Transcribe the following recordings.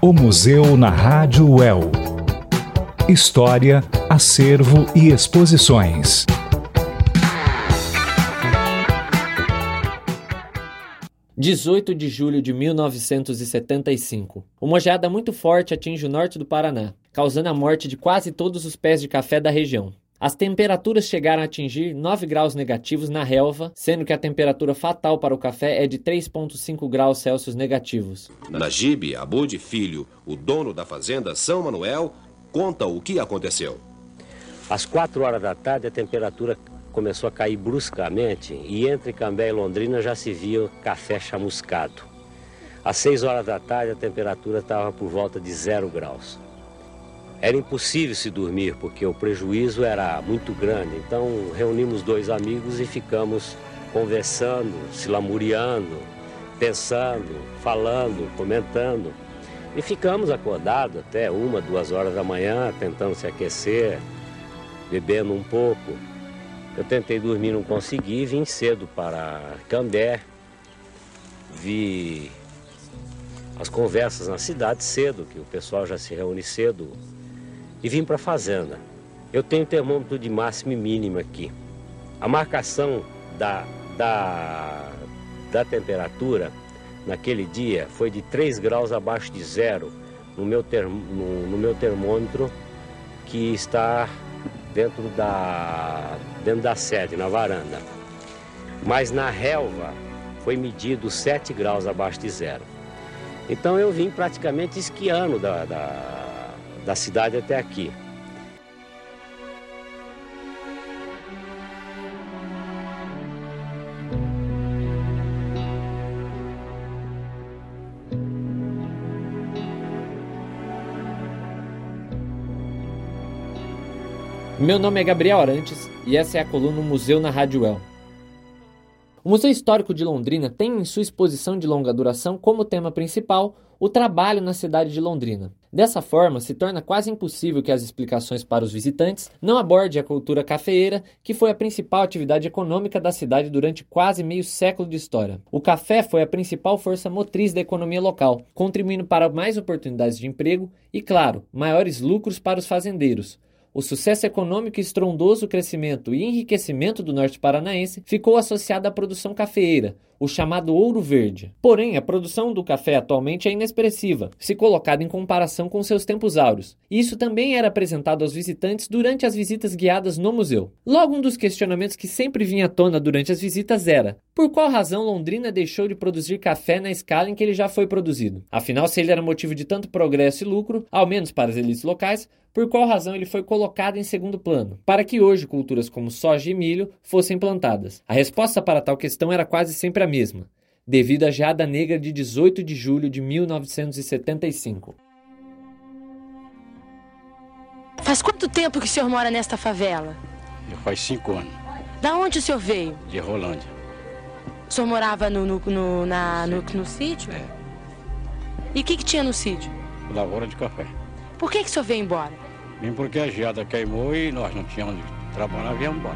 O Museu na Rádio UEL. História, acervo e exposições. – 18 de julho de 1975. Uma geada muito forte atinge o norte do Paraná, causando a morte de quase todos os pés de café da região. As temperaturas chegaram a atingir 9 graus negativos na relva, sendo que a temperatura fatal para o café é de 3,5 graus Celsius negativos. Najib Abud Filho, o dono da fazenda São Manuel, conta o que aconteceu. Às 4 horas da tarde a temperatura começou a cair bruscamente e entre Cambé e Londrina já se via café chamuscado. Às 6 horas da tarde a temperatura estava por volta de 0 graus. Era impossível se dormir porque o prejuízo era muito grande, então reunimos 2 amigos e ficamos conversando, se lamuriando, pensando, falando, comentando. E ficamos acordados até 1, 2 horas da manhã, tentando se aquecer, bebendo um pouco. Eu tentei dormir, não consegui, vim cedo para Cambé, vi as conversas na cidade cedo, que o pessoal já se reúne cedo, e vim para a fazenda. Eu tenho termômetro de máxima e mínima aqui. A marcação da temperatura naquele dia foi de 3 graus abaixo de 0 no meu termômetro, que está dentro da sede, na varanda. Mas na relva foi medido 7 graus abaixo de 0. Então eu vim praticamente esquiando da cidade até aqui. Meu nome é Gabriel Arantes e essa é a coluna Museu na Rádio UEL. O Museu Histórico de Londrina tem em sua exposição de longa duração como tema principal o trabalho na cidade de Londrina. Dessa forma, se torna quase impossível que as explicações para os visitantes não abordem a cultura cafeeira, que foi a principal atividade econômica da cidade durante quase meio século de história. O café foi a principal força motriz da economia local, contribuindo para mais oportunidades de emprego e, claro, maiores lucros para os fazendeiros. O sucesso econômico e estrondoso crescimento e enriquecimento do norte paranaense ficou associado à produção cafeeira, o chamado ouro verde. Porém, a produção do café atualmente é inexpressiva, se colocada em comparação com seus tempos áureos. Isso também era apresentado aos visitantes durante as visitas guiadas no museu. Logo, um dos questionamentos que sempre vinha à tona durante as visitas era: por qual razão Londrina deixou de produzir café na escala em que ele já foi produzido? Afinal, se ele era motivo de tanto progresso e lucro, ao menos para as elites locais, por qual razão ele foi colocado em segundo plano, para que hoje culturas como soja e milho fossem plantadas? A resposta para tal questão era quase sempre a mesma: devido à geada negra de 18 de julho de 1975. Faz quanto tempo que o senhor mora nesta favela? Faz 5 anos. Da onde o senhor veio? De Rolândia. O senhor morava no sítio? É. E o que tinha no sítio? Lavoura de café. Por que o senhor veio embora? Vim porque a geada queimou e nós não tínhamos onde trabalhar, viemos embora.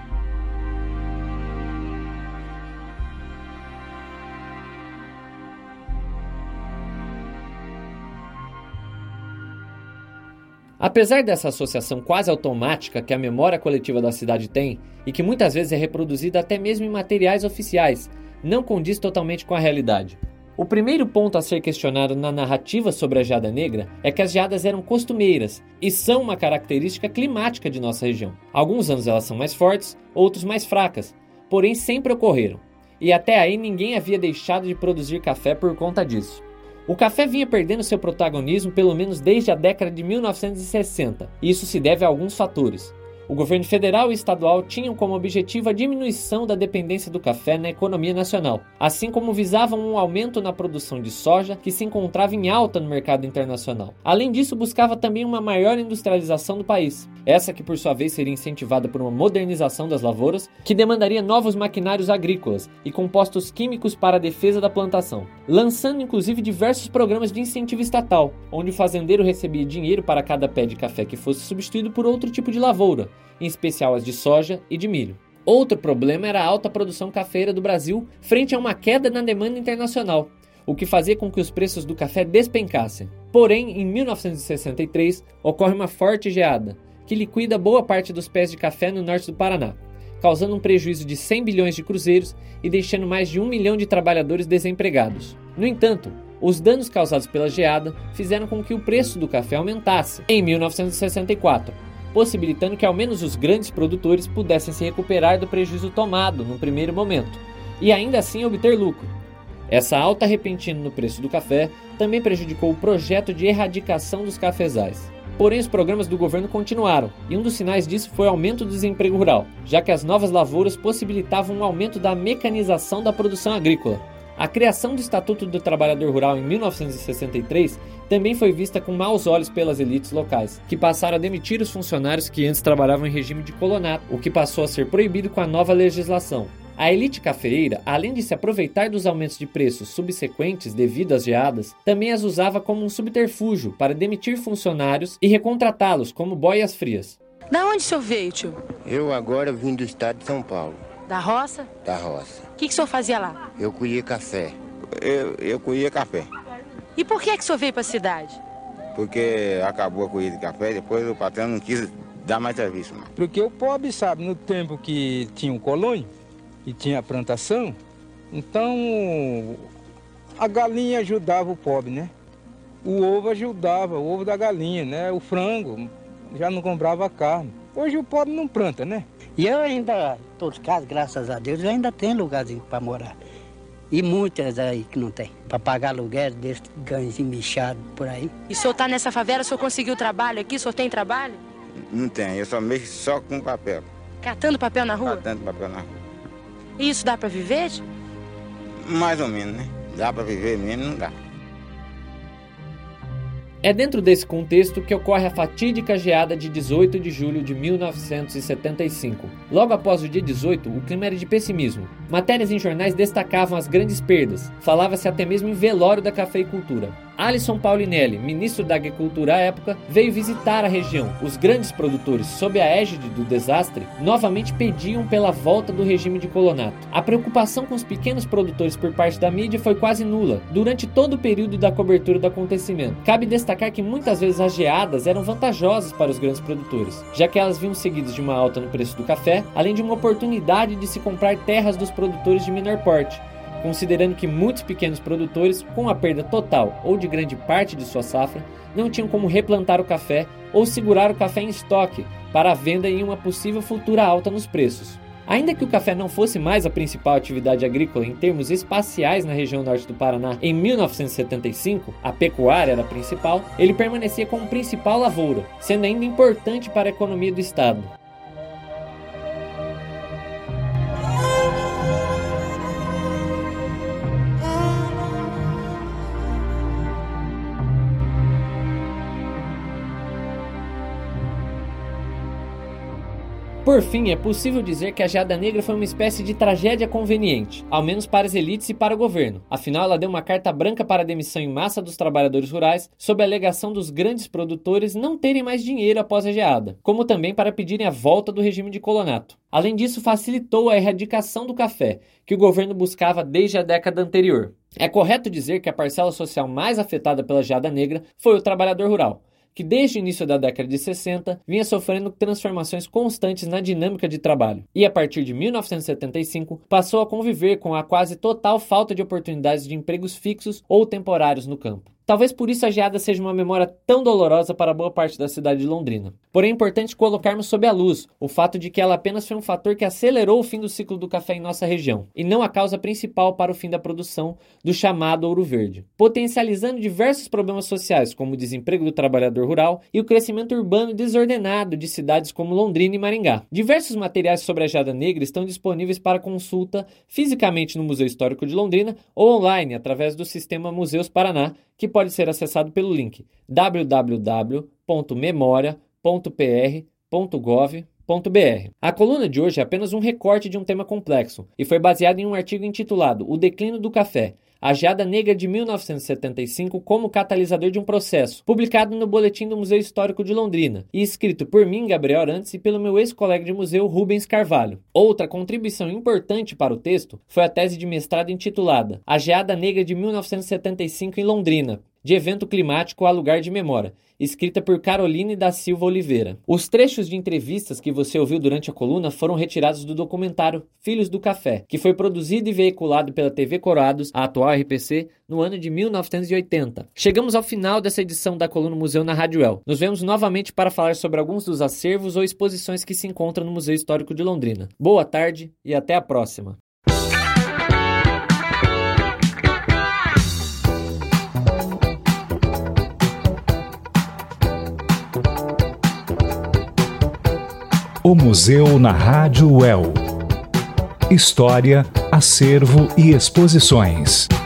Apesar dessa associação quase automática que a memória coletiva da cidade tem, e que muitas vezes é reproduzida até mesmo em materiais oficiais, não condiz totalmente com a realidade. O primeiro ponto a ser questionado na narrativa sobre a geada negra é que as geadas eram costumeiras e são uma característica climática de nossa região. Alguns anos elas são mais fortes, outros mais fracas, porém sempre ocorreram. E até aí ninguém havia deixado de produzir café por conta disso. O café vinha perdendo seu protagonismo pelo menos desde a década de 1960, e isso se deve a alguns fatores. O governo federal e estadual tinham como objetivo a diminuição da dependência do café na economia nacional, assim como visavam um aumento na produção de soja que se encontrava em alta no mercado internacional. Além disso, buscava também uma maior industrialização do país, essa que por sua vez seria incentivada por uma modernização das lavouras, que demandaria novos maquinários agrícolas e compostos químicos para a defesa da plantação, lançando inclusive diversos programas de incentivo estatal, onde o fazendeiro recebia dinheiro para cada pé de café que fosse substituído por outro tipo de lavoura, em especial as de soja e de milho. Outro problema era a alta produção cafeira do Brasil frente a uma queda na demanda internacional, o que fazia com que os preços do café despencassem. Porém, em 1963, ocorre uma forte geada, que liquida boa parte dos pés de café no norte do Paraná, causando um prejuízo de 100 bilhões de cruzeiros e deixando mais de 1 milhão de trabalhadores desempregados. No entanto, os danos causados pela geada fizeram com que o preço do café aumentasse em 1964, possibilitando que ao menos os grandes produtores pudessem se recuperar do prejuízo tomado no primeiro momento, e ainda assim obter lucro. Essa alta repentina no preço do café também prejudicou o projeto de erradicação dos cafezais. Porém, os programas do governo continuaram, e um dos sinais disso foi o aumento do desemprego rural, já que as novas lavouras possibilitavam um aumento da mecanização da produção agrícola. A criação do Estatuto do Trabalhador Rural em 1963 também foi vista com maus olhos pelas elites locais, que passaram a demitir os funcionários que antes trabalhavam em regime de colonato, o que passou a ser proibido com a nova legislação. A elite cafeeira, além de se aproveitar dos aumentos de preços subsequentes devido às geadas, também as usava como um subterfúgio para demitir funcionários e recontratá-los como boias frias. Da onde o senhor veio, tio? Eu agora vim do estado de São Paulo. Da roça? Da roça. O que o senhor fazia lá? Eu colhia café. Eu colhia café. E por que o senhor veio para a cidade? Porque acabou a colheita de café, depois o patrão não quis dar mais serviço. Porque o pobre, sabe, no tempo que tinha um colônia, e tinha plantação, então a galinha ajudava o pobre, né? O ovo ajudava, o ovo da galinha, né? O frango, já não comprava carne. Hoje o pobre não planta, né? E eu ainda, todos os casos, graças a Deus, eu ainda tenho lugarzinho para morar. E muitas aí que não tem, para pagar aluguel desse ganhozinho bichado por aí. E o senhor está nessa favela, o senhor conseguiu trabalho aqui? O senhor tem trabalho? Não tem, eu só mexo só com papel. Catando papel na rua? Catando papel na rua. E isso dá para viver? Mais ou menos, né? Dá para viver mesmo, não dá. É dentro desse contexto que ocorre a fatídica geada de 18 de julho de 1975. Logo após o dia 18, o clima era de pessimismo. Matérias em jornais destacavam as grandes perdas. Falava-se até mesmo em velório da cafeicultura. Alisson Paulinelli, ministro da Agricultura à época, veio visitar a região. Os grandes produtores, sob a égide do desastre, novamente pediam pela volta do regime de colonato. A preocupação com os pequenos produtores por parte da mídia foi quase nula durante todo o período da cobertura do acontecimento. Cabe destacar que muitas vezes as geadas eram vantajosas para os grandes produtores, já que elas vinham seguidas de uma alta no preço do café, além de uma oportunidade de se comprar terras dos produtores de menor porte, considerando que muitos pequenos produtores, com a perda total ou de grande parte de sua safra, não tinham como replantar o café ou segurar o café em estoque para a venda em uma possível futura alta nos preços. Ainda que o café não fosse mais a principal atividade agrícola em termos espaciais na região norte do Paraná em 1975, a pecuária era a principal, ele permanecia como principal lavoura, sendo ainda importante para a economia do estado. Por fim, é possível dizer que a geada negra foi uma espécie de tragédia conveniente, ao menos para as elites e para o governo. Afinal, ela deu uma carta branca para a demissão em massa dos trabalhadores rurais, sob a alegação dos grandes produtores não terem mais dinheiro após a geada, como também para pedirem a volta do regime de colonato. Além disso, facilitou a erradicação do café, que o governo buscava desde a década anterior. É correto dizer que a parcela social mais afetada pela geada negra foi o trabalhador rural, que desde o início da década de 60 vinha sofrendo transformações constantes na dinâmica de trabalho e, a partir de 1975, passou a conviver com a quase total falta de oportunidades de empregos fixos ou temporários no campo. Talvez por isso a geada seja uma memória tão dolorosa para boa parte da cidade de Londrina. Porém, é importante colocarmos sob a luz o fato de que ela apenas foi um fator que acelerou o fim do ciclo do café em nossa região, e não a causa principal para o fim da produção do chamado ouro verde, potencializando diversos problemas sociais, como o desemprego do trabalhador rural e o crescimento urbano desordenado de cidades como Londrina e Maringá. Diversos materiais sobre a geada negra estão disponíveis para consulta fisicamente no Museu Histórico de Londrina ou online através do sistema Museus Paraná, que pode ser acessado pelo link www.memoria.pr.gov.br. A coluna de hoje é apenas um recorte de um tema complexo e foi baseado em um artigo intitulado O Declínio do Café, a geada negra de 1975 como catalisador de um processo, publicado no Boletim do Museu Histórico de Londrina e escrito por mim, Gabriel Arantes, e pelo meu ex-colega de museu, Rubens Carvalho. Outra contribuição importante para o texto foi a tese de mestrado intitulada A Geada Negra de 1975 em Londrina, de Evento Climático a Lugar de Memória, escrita por Caroline da Silva Oliveira. Os trechos de entrevistas que você ouviu durante a coluna foram retirados do documentário Filhos do Café, que foi produzido e veiculado pela TV Coroados, a atual RPC, no ano de 1980. Chegamos ao final dessa edição da coluna Museu na Rádio El. Nos vemos novamente para falar sobre alguns dos acervos ou exposições que se encontram no Museu Histórico de Londrina. Boa tarde e até a próxima. O Museu na Rádio El. História, acervo e exposições.